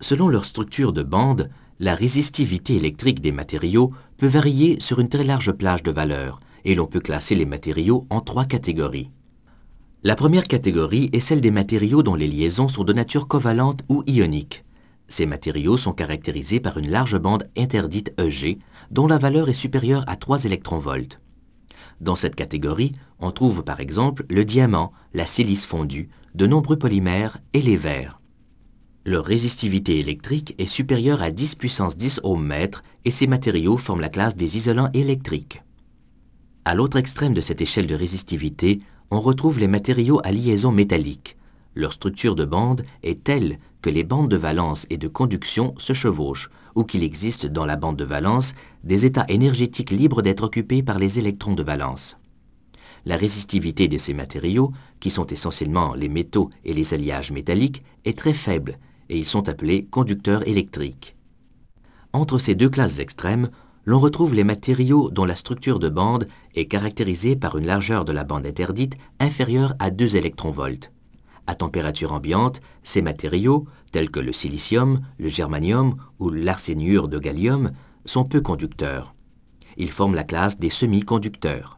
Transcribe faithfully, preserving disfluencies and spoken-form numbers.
Selon leur structure de bande, la résistivité électrique des matériaux peut varier sur une très large plage de valeurs et l'on peut classer les matériaux en trois catégories. La première catégorie est celle des matériaux dont les liaisons sont de nature covalente ou ionique. Ces matériaux sont caractérisés par une large bande interdite E G, dont la valeur est supérieure à trois électronvolts. Dans cette catégorie, on trouve par exemple le diamant, la silice fondue, de nombreux polymères et les verres. Leur résistivité électrique est supérieure à dix puissance dix ohms et ces matériaux forment la classe des isolants électriques. À l'autre extrême de cette échelle de résistivité, on retrouve les matériaux à liaison métallique. Leur structure de bande est telle que les bandes de valence et de conduction se chevauchent, ou qu'il existe dans la bande de valence des états énergétiques libres d'être occupés par les électrons de valence. La résistivité de ces matériaux, qui sont essentiellement les métaux et les alliages métalliques, est très faible et ils sont appelés conducteurs électriques. Entre ces deux classes extrêmes, l'on retrouve les matériaux dont la structure de bande est caractérisée par une largeur de la bande interdite inférieure à deux électronvolts. À température ambiante, ces matériaux, tels que le silicium, le germanium ou l'arséniure de gallium, sont peu conducteurs. Ils forment la classe des semi-conducteurs.